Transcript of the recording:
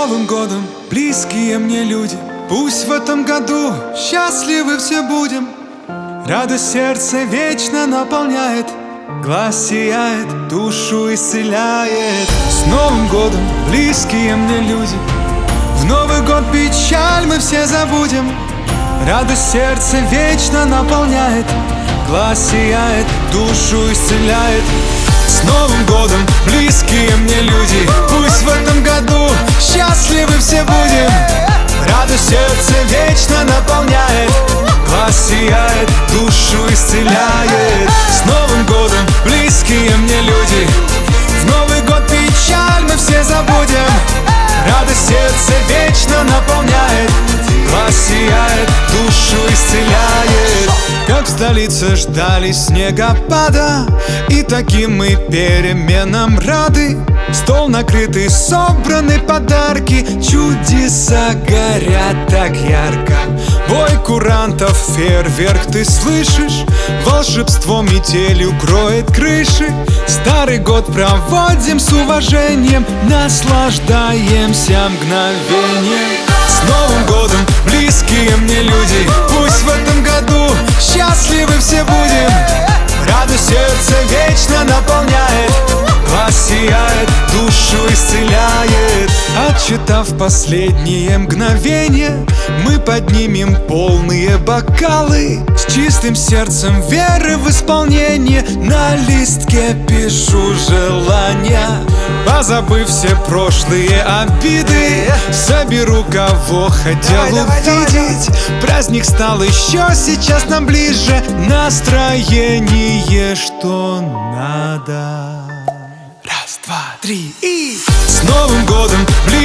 Новым годом, близкие мне люди, пусть в этом году счастливы все будем. Радость сердце вечно наполняет, глаз сияет, душу исцеляет. С Новым годом, близкие мне люди, в Новый год печаль мы все забудем. Радость сердце вечно наполняет, глаз сияет, душу исцеляет. С Новым годом, близкие мне люди, пусть в этом году счастливы все будем. Радость сердце вечно наполняет, глаз сияет, душу исцеляет. С Новым годом, близкие мне люди, в Новый год печаль мы все забудем. Радость сердце вечно наполняет, глаз сияет, душу исцеляет. Как в столице ждали снегопада, и таким мы переменам рады. Стол накрытый, собраны подарки, чудеса горят так ярко. Бой курантов, фейерверк ты слышишь, волшебство метелью кроет крыши. Старый год проводим с уважением, наслаждаемся мгновением. С Новым годом, близкие мне люди, пусть в этом году счастливы все будем. Радость сердце вечно наполняет, глаз сияет, душу исцеляет. Отсчитав последние мгновения, мы поднимем полные бокалы. С чистым сердцем веры в исполнение на листке пишу желания. Позабыв все прошлые обиды, соберу кого хотел увидеть. Праздник стал еще сейчас нам ближе, настроение что надо. Раз, два, три и... С Новым годом,